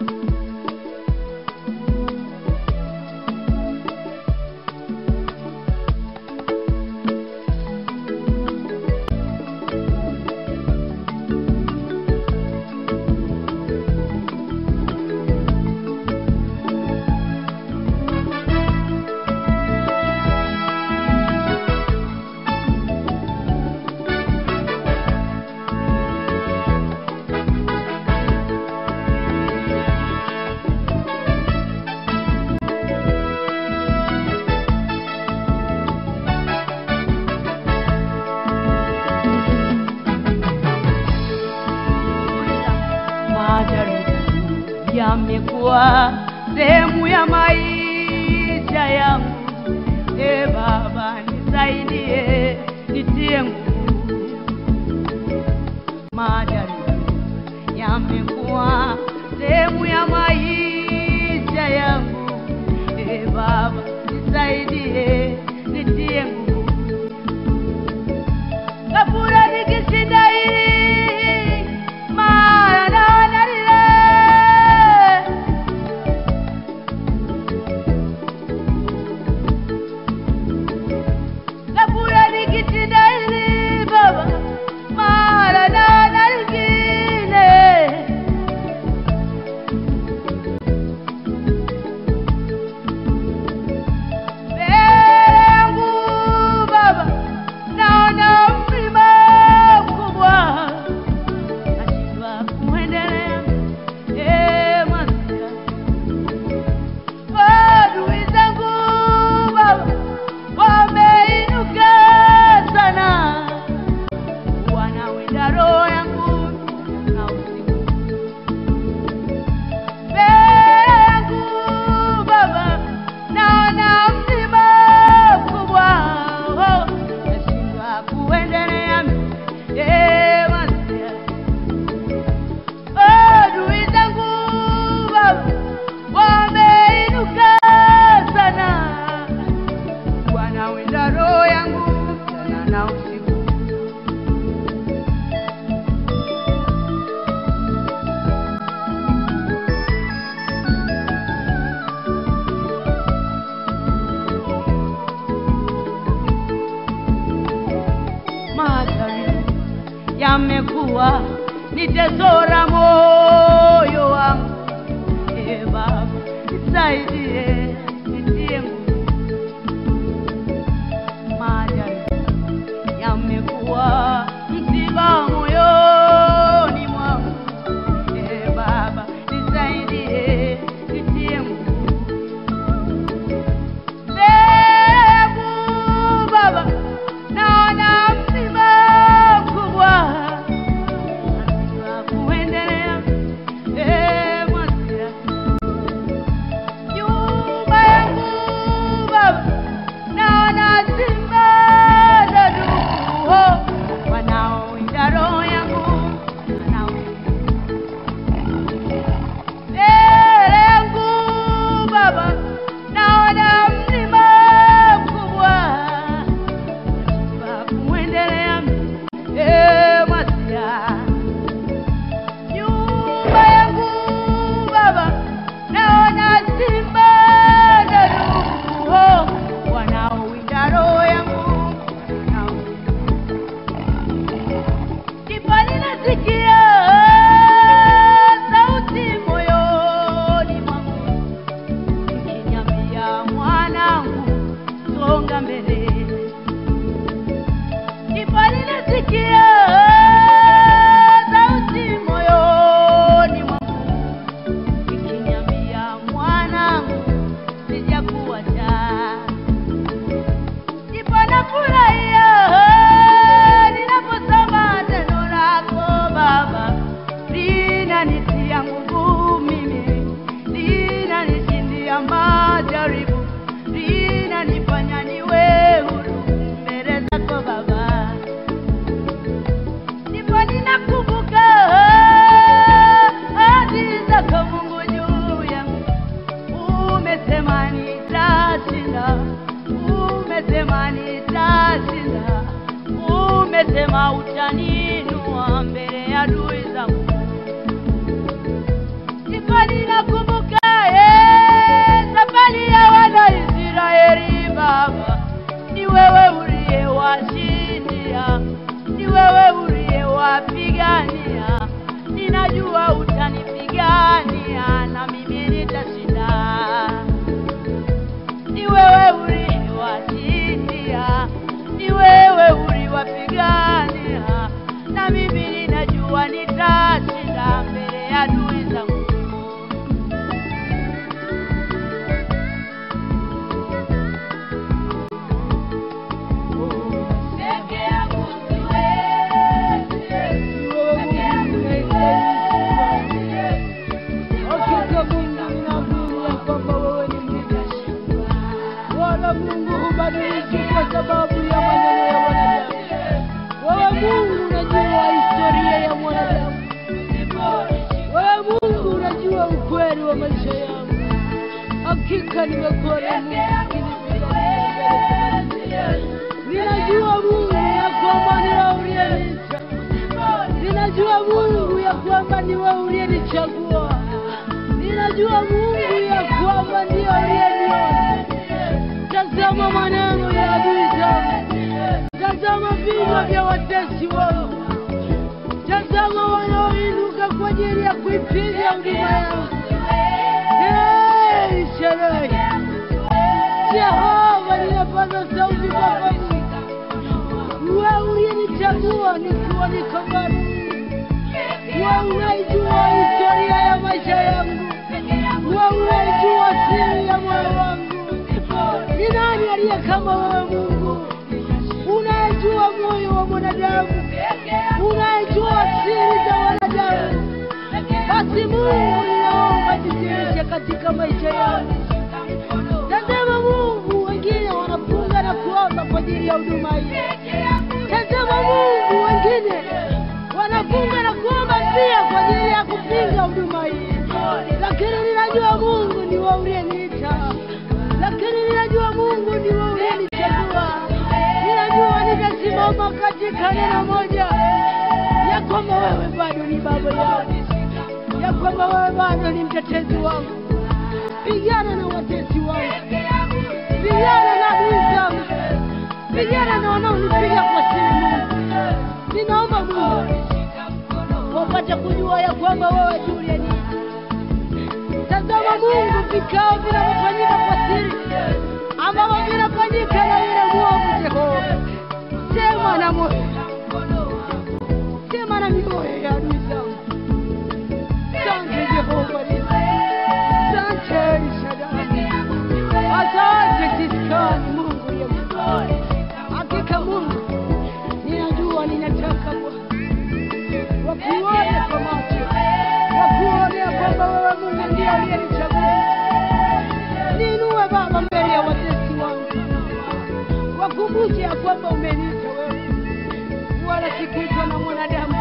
Yamekuwa sehemu ya maisha yangu. E Baba, nisaidie, nitie nguvu. Majaribu yamekuwa sehemu ya maisha yangu. E Baba, nisaidie, nitie nguvu. Kabla nikishinda hili mara yamekuwa nitazora moyo wangu. E Baba, nisaidie, nitie nguvu. Majaribu yamekuwa msiba moyoni mwangu. E Baba, nisaidie, nitie nguvu. Baba, naona msiba mkubwa, kuendelea Hakika nimekuona Mungu. Ninajua Mungu ya kwamba ni wewe uliyeniita. Ninajua Mungu ya kwamba ni wewe uliyenichagua. Ninajua Mungu ya kwamba ndiye uliyeniona. Tazama maneno ya adui zangu. Tazama vinywa vya watesi wangu. Tazama wanaoinuka kwa ajili ya kuipiga huduma yangu. Sherehe Jehova, ninapaza sauti kwa wewe uliyenichagua nikiwa niko mbali. Wewe unaijua historia ya maisha yangu. Wewe unaijua siri ya moyo wangu. Ni nani aliye kama wewe Mungu? Unajua moyo wa mwanadamu. Unajua siri za wanadamu. Basi Mungu, ninaomba jidhihirishe katika maisha yangu. Tazama Mungu, wengine wanafunga na kuomba kwa ajili ya huduma hii. Tazama Mungu, wengine wanafunga na kuomba pia kwa ajili ya kupinga huduma hii. Lakini ninajua Mungu ni wewe uliyeniita. Lakini ninajua Mungu ni wewe uliyenichagua. Ninajua nitasimama katika neno moja, ya kwamba wewe bado ni baba yangu, ya kwamba wewe bado ni mtetezi wangu. Pigana na watesi wangu. Pigana na adui zangu. Pigana na wanaonipiga kwa siri Mungu. Ninaomba Mungu wapate kujua ya kwamba wewe ndiye uliyeniita. Tazama Mungu, vikao vinavyofanyika kwa siri ambavyo vinafanyika na yule mwovu Jehova. Sema na moyo. Sema na mioyo ya adui zangu. Asante Jehova. Asante Shaddai. Asante Siskani Mungu ya Mungu. Hakika Mungu, ninajua ninataka wakuone kwa macho. Wakuone kwamba wewe Mungu ndiye uliyenichagua. Niinue Baba mbele ya watesi wangu. Wakumbushe ya kwamba umeniita wewe. Wala sikuitwa na mwanadamu.